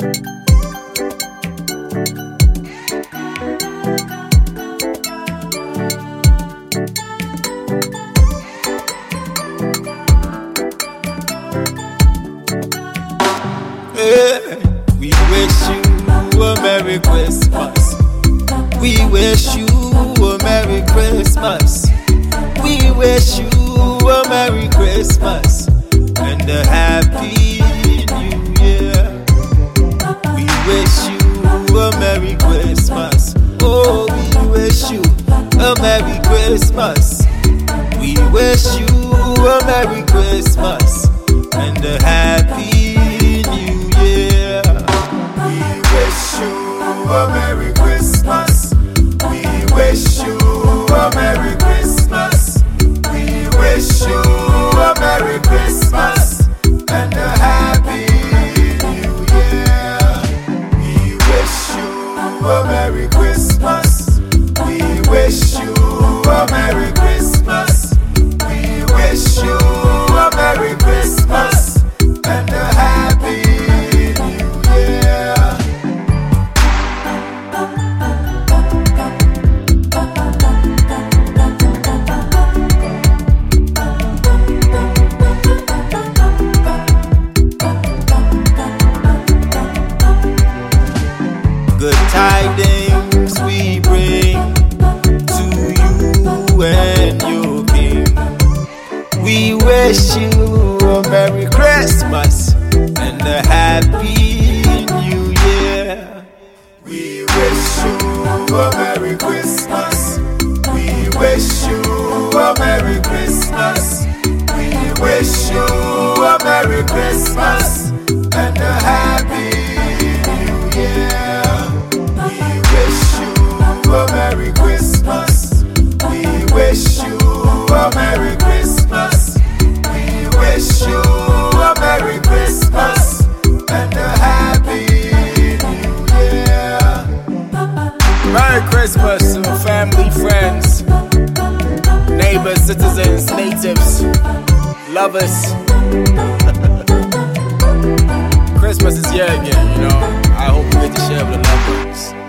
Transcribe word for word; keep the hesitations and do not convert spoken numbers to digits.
Hey, we wish you a Merry Christmas. We wish you a Merry Christmas. We wish you a Merry Christmas and a Happy New Year. We wish you a Merry Christmas. Oh, we wish you a Merry Christmas. We wish you a Merry Christmas and a Happy New Year. We wish you a Merry Christmas. We wish you a Merry Christmas. We wish you a Merry Christmas and a Happy New Year. We wish you a Merry Christmas. We wish you a Merry Christmas. We wish you a Merry Christmas and a Happy New Year. Good tidings we bring to you and your king. We wish you a Merry Christmas and a Happy New Year. We wish you a Merry Christmas. We wish you a Merry Christmas. We wish you a Merry Christmas and a Happy New Year. We wish you a Merry Christmas. We wish you a Merry Christmas. We wish you a Merry Christmas and a Happy New Year. Merry Christmas to family, friends, neighbors, citizens, natives, lovers. Christmas is here again, you know. I hope we get to share with the loved ones.